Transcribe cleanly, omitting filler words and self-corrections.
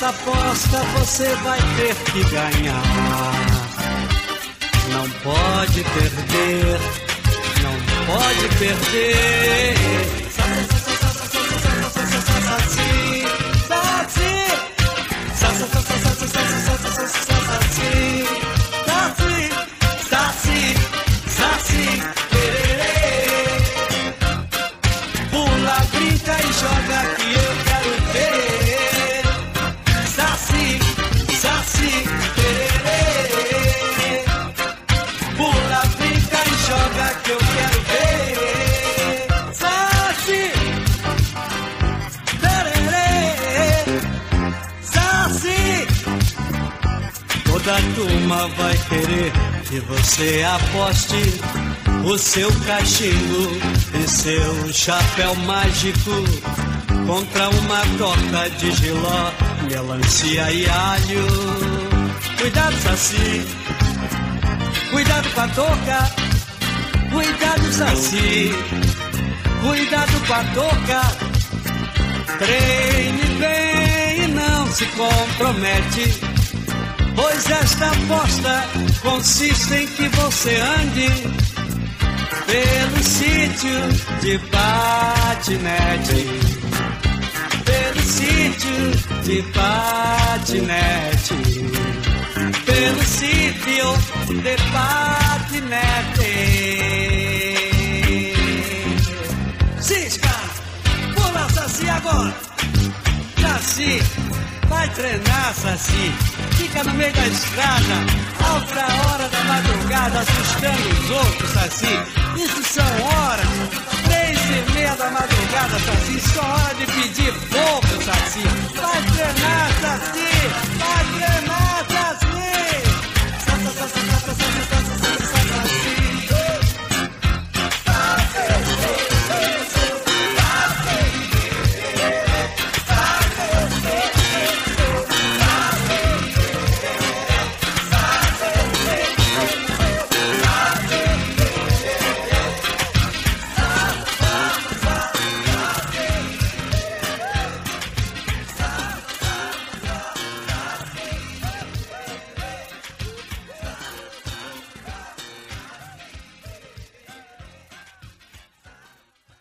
esta aposta você vai ter que ganhar. Não pode perder, não pode perder. Saci, saci, saci, saci, saci, pererê. Pula, brinca e joga que eu quero ver. Saci, saci, pererê. Pula, brinca e joga que eu quero ver. Saci, pererê. Saci. Toda a turma vai querer que você aposte o seu cachimbo e seu chapéu mágico contra uma torta de jiló, melancia e alho. Cuidado, Saci, cuidado com a touca. Cuidado, Saci, cuidado com a touca. Treine bem e não se compromete, pois esta aposta consiste em que você ande pelo sítio de patinete, pelo sítio de patinete, pelo sítio de patinete. Cisca, pula, Saci, agora. Saci, vai treinar, Saci. Fica no meio da estrada, alta hora da madrugada, assustando os outros, Saci. Isso são horas, 3:30 da madrugada, Saci. Só hora de pedir pouco, Saci. Vai treinar, Saci, vai treinar.